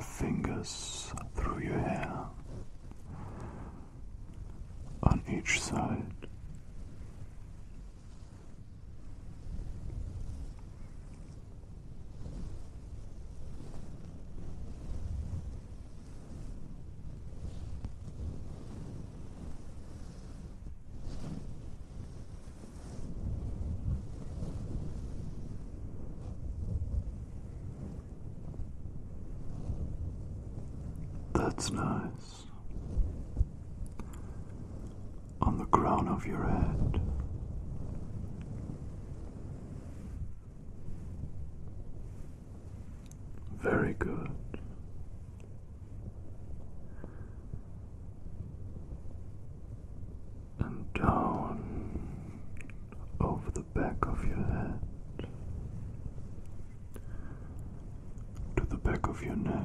fingers through your hair on each side. That's nice. On the crown of your head. Very good. And down over the back of your head to the back of your neck.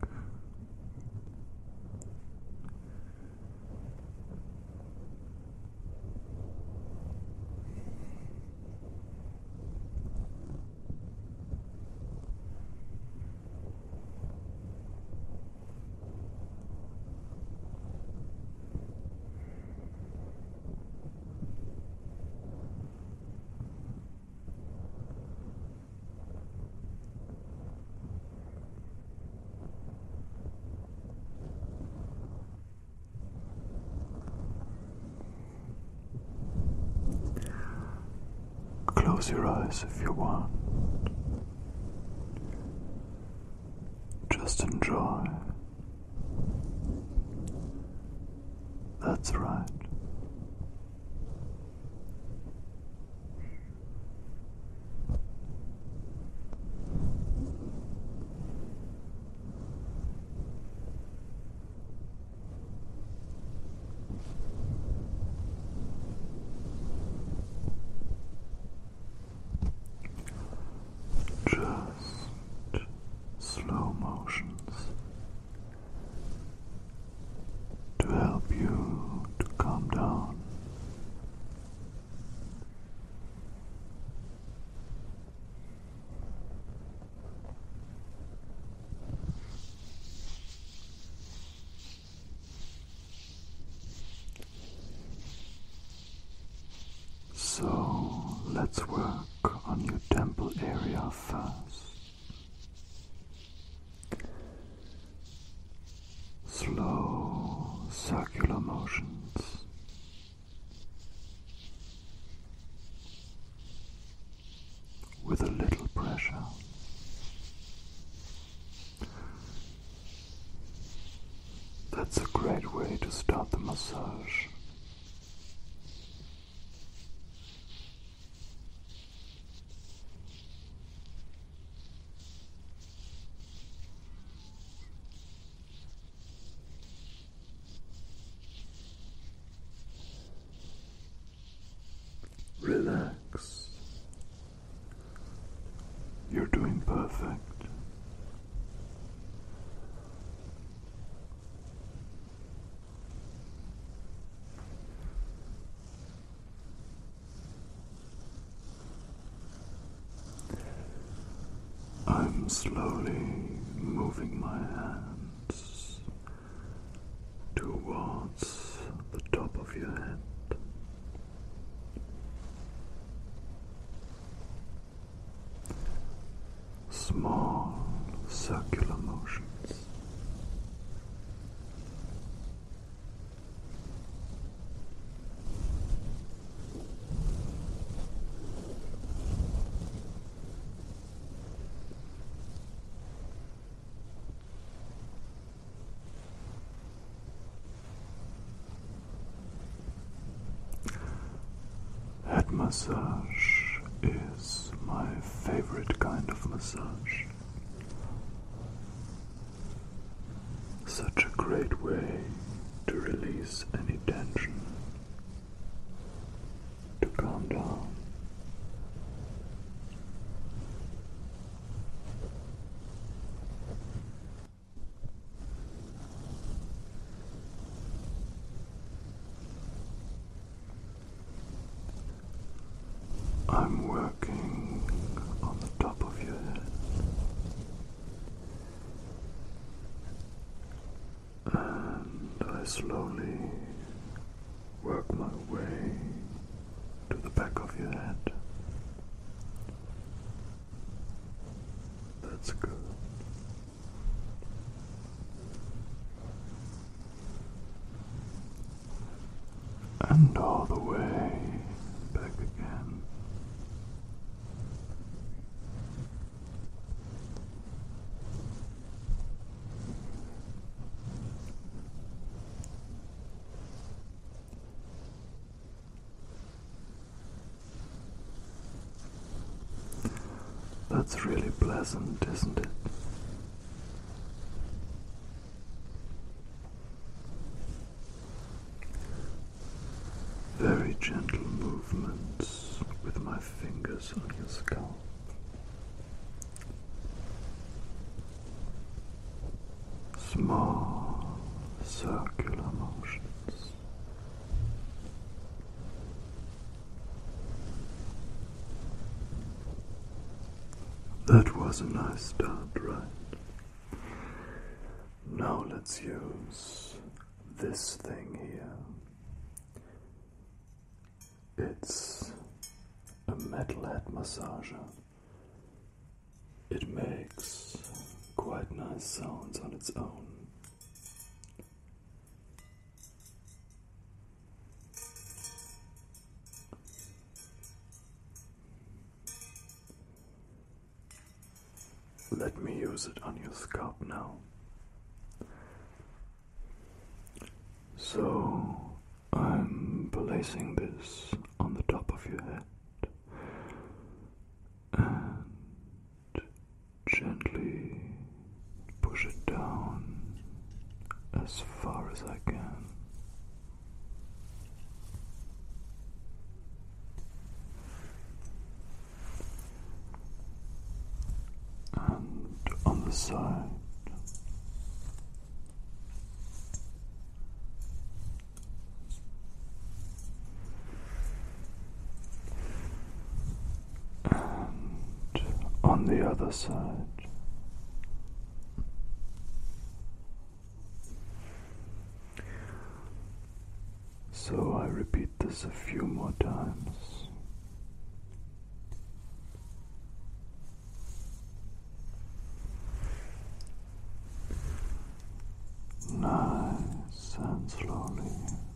Close your eyes if you want. Just enjoy. That's right. Slow motions to help you to calm down. So let's work on your temple area first. Slow circular motions. With a little pressure. That's a great way to start the massage. Relax. You're doing perfect. I'm slowly moving my hands towards the top of your head. Small circular motions. Head massage is my favorite kind of massage. Such a great way to release any tension, to calm down. I'm working on the top of your head, slowly work my way to the back of your head. That's good. And all the way back again. That's really pleasant, isn't it? Very gentle movements with my fingers on your scalp. Small circular motions. That was a nice start, right? Now let's use this thing here. It's a metal head massager. It makes quite nice sounds on its own. Let me use it on your scalp now. So, I'm placing this on the top of your head and gently push it down as far as I can. And on the side. On the other side. So I repeat this a few more times. Nice and slowly.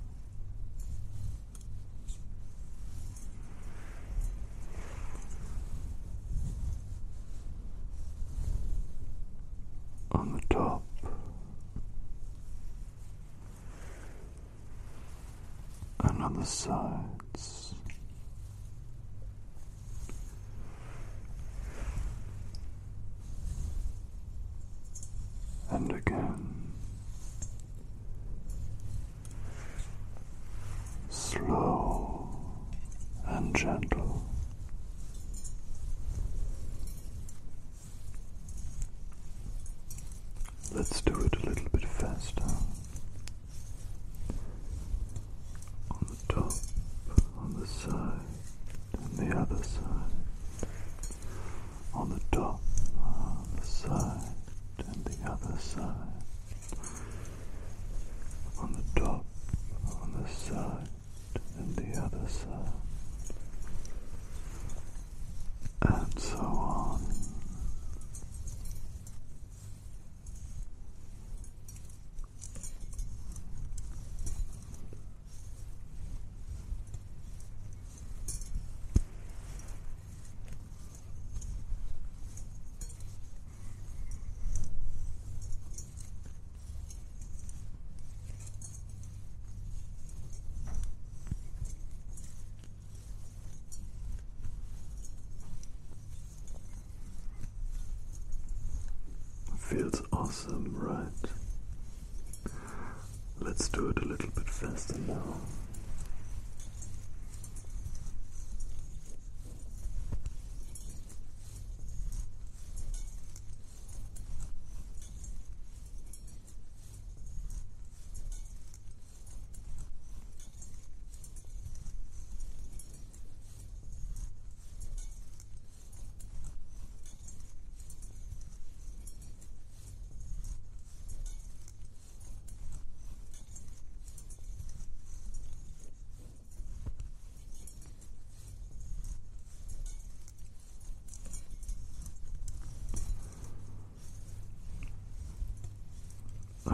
On the top and on the sides, and again, slow and gentle. Let's do it a little bit faster. On the top, on the side, and the other side. On the top, on the side, and the other side. On the top, on the side, and the other side. And so on. Feels awesome, right? Let's do it a little bit faster now.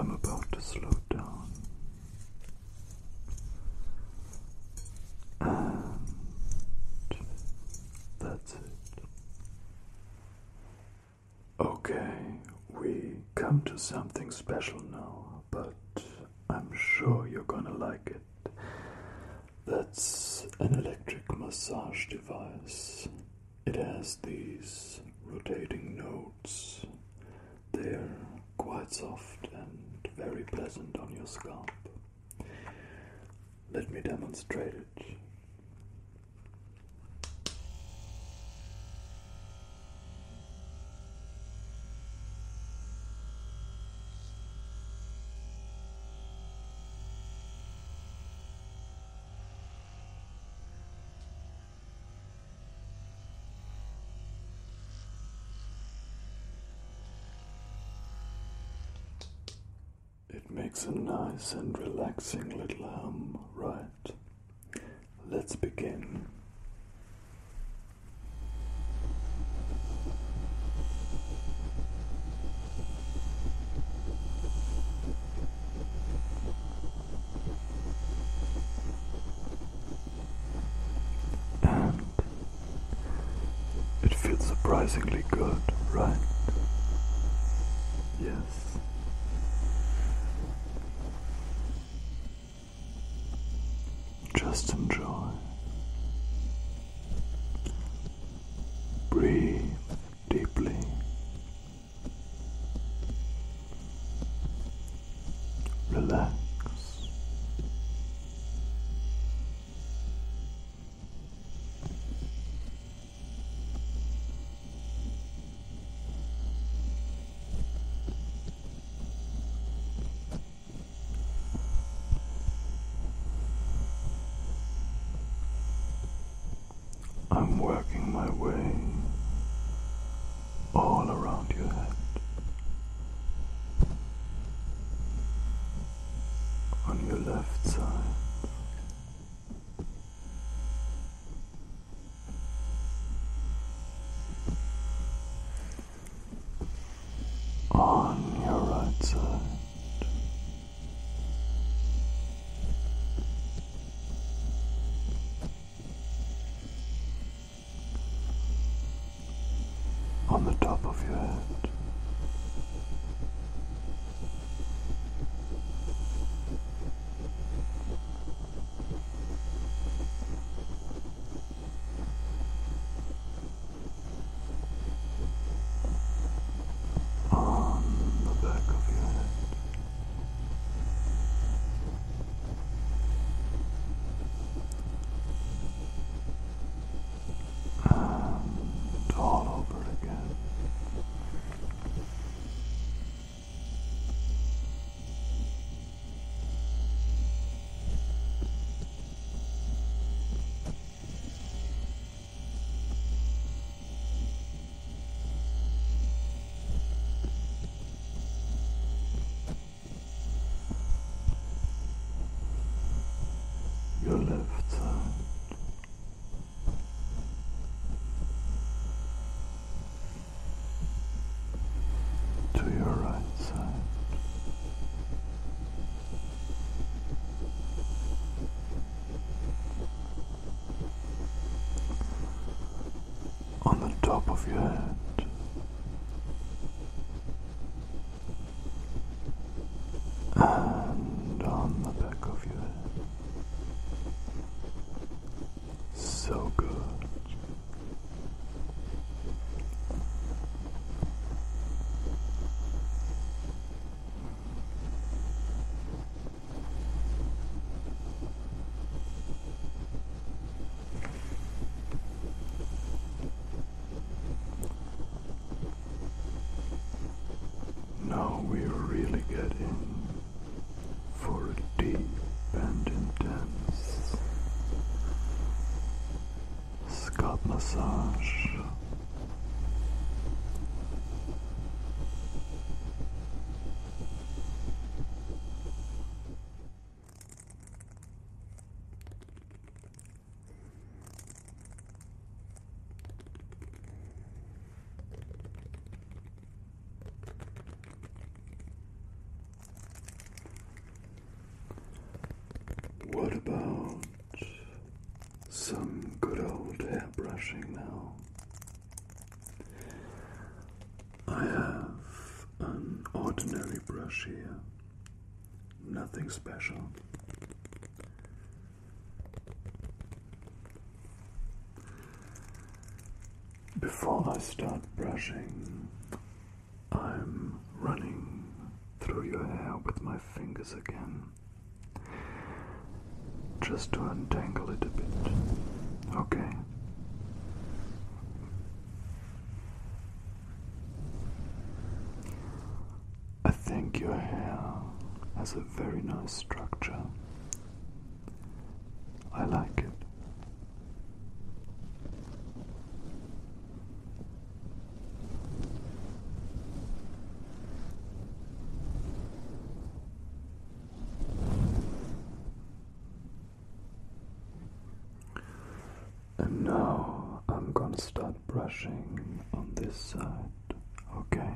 I'm about to slow down. And that's it. Okay, we come to something special now, but I'm sure you're gonna like it. That's an electric massage device. It has these rotating nodes. They're quite soft and very pleasant on your scalp. Let me demonstrate it. It makes a nice and relaxing little hum, right? Let's begin. And it feels surprisingly good, right? Yes. Just enjoy. Breathe deeply. Relax. I'm working my way all around your head, on your left side, on your right side, on the top of your head, on the back of your head, and all over again. Your left side, to your right side, on the top of your head, and on the back of your head. So good. Now we're really getting for a deep and intense scalp massage. about some good old hair brushing now? I have an ordinary brush here, nothing special. Before I start brushing, I'm running through your hair with my fingers again, just to untangle it a bit, okay? I think your hair has a very nice structure. I like it. And now I'm gonna start brushing on this side, okay?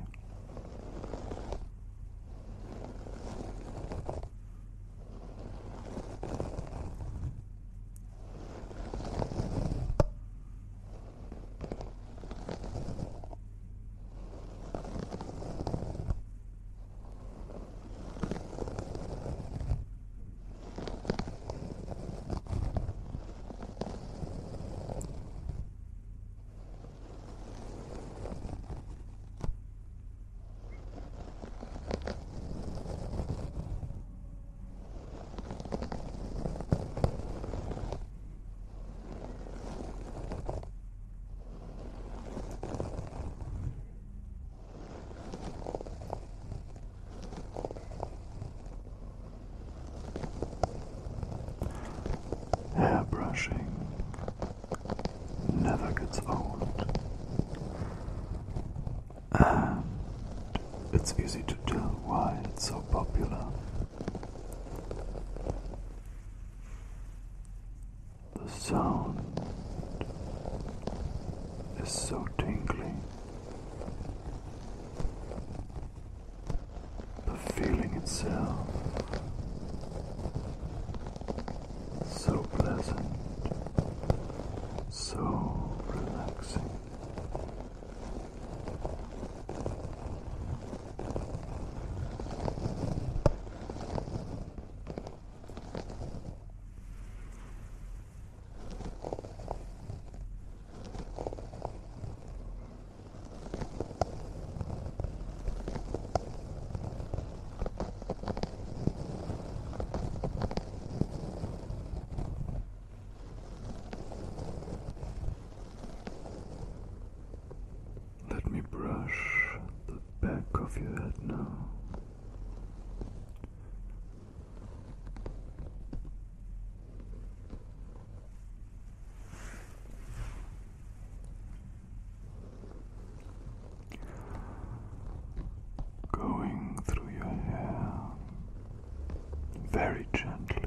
Hair brushing never gets old, and it's easy to tell why it's so popular. The sound is so tingly, the feeling itself so pleasant, so relaxing. Let me brush the back of your head now. Going through your hair very gently,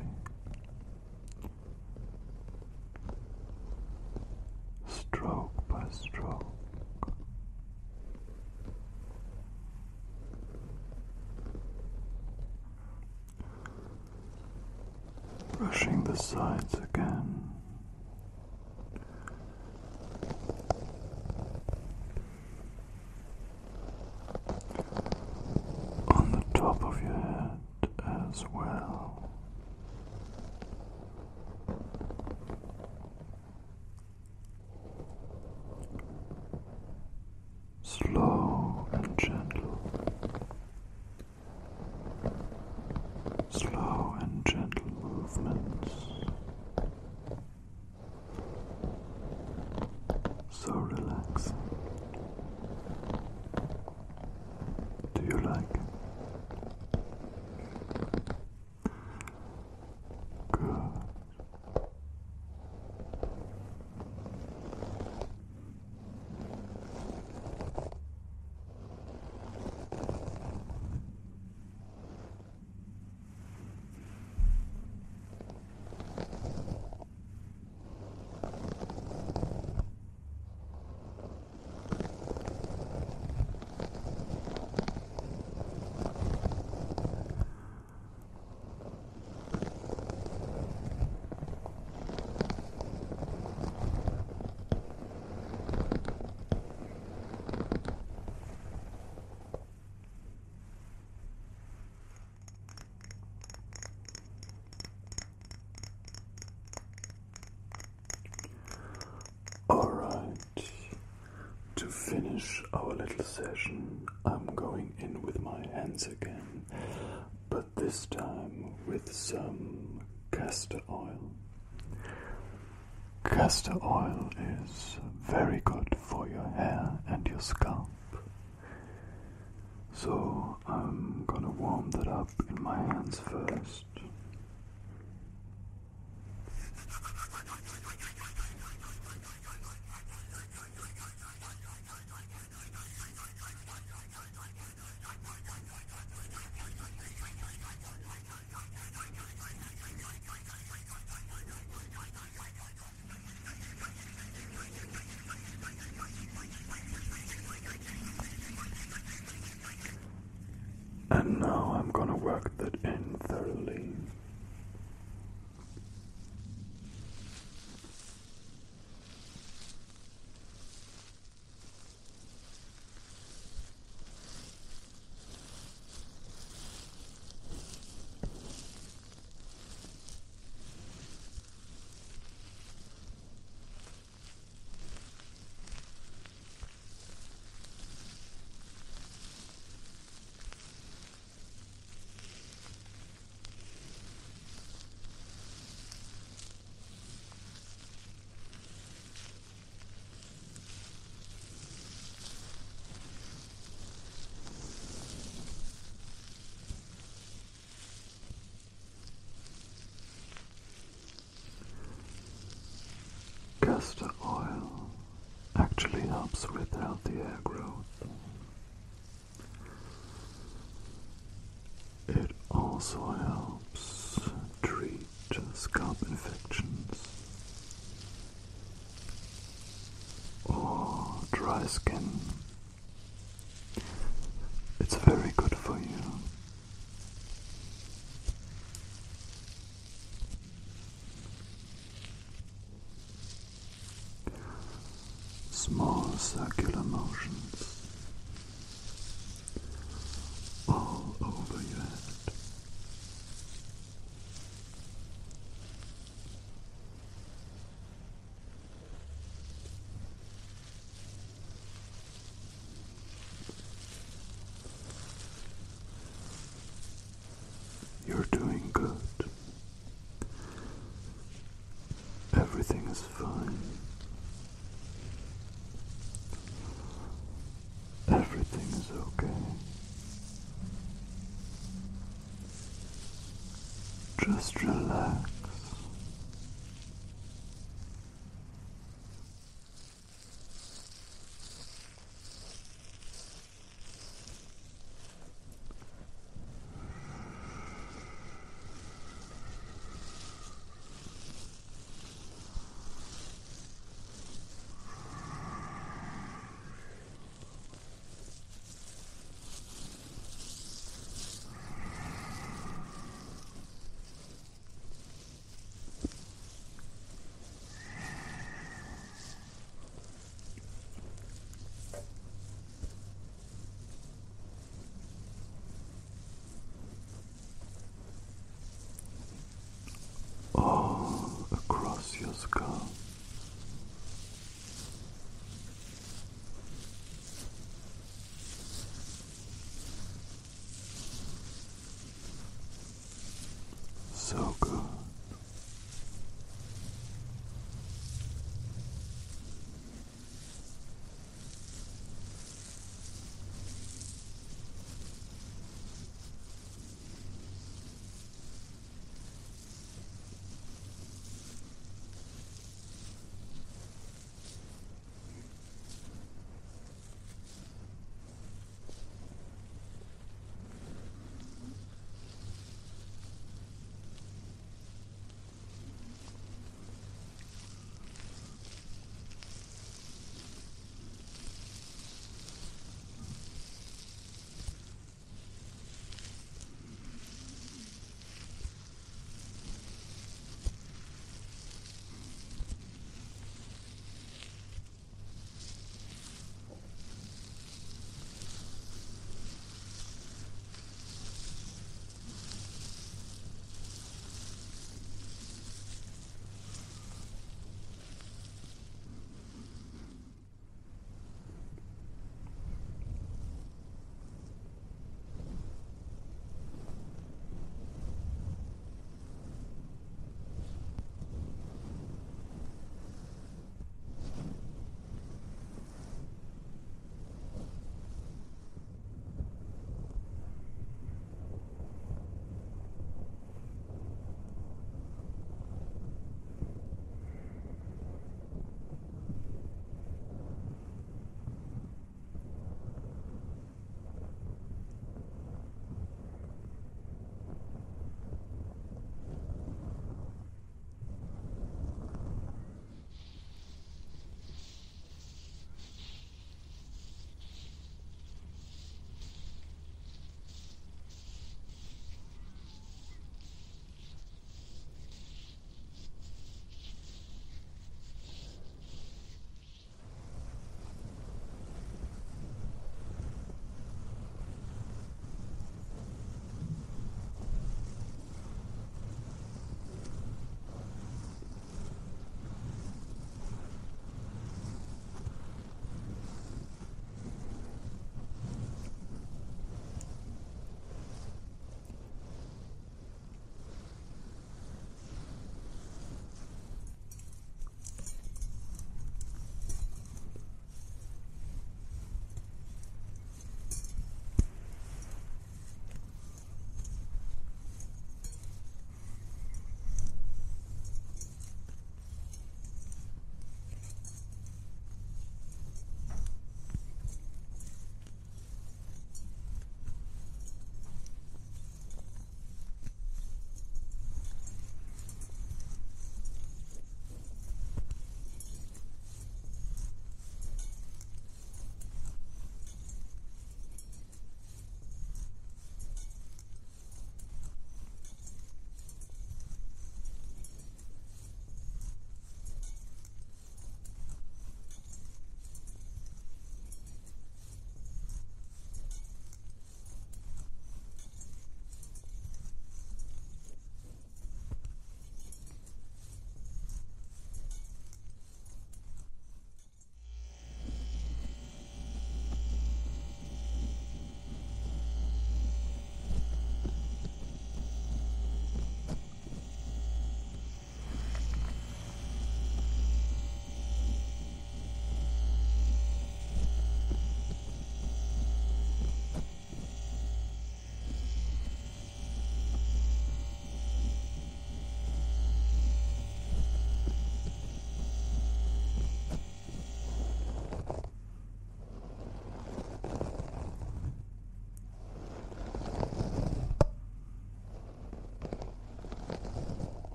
stroke by stroke. Brushing the sides again. On the top of your head as well. Slow and gentle. Slow and gentle movements. So relaxing. Do you like it? Good. session, I'm going in with my hands again, but this time with some castor oil. Castor oil is very good for your hair and your scalp. So I'm gonna warm that up in my hands first. And now I'm gonna work that in thoroughly. Castor oil actually helps with healthy hair growth. It also helps treat scalp infections or dry skin. It's very good for you. Small circular motions all over your head. You're doing good. Everything is fine. Everything is okay. Just relax. All across your skull. So good.